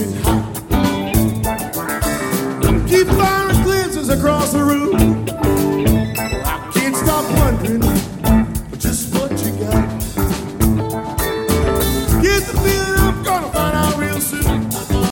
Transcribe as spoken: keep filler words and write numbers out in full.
gets hot. Keep firing glimpses across the room. I can't stop wondering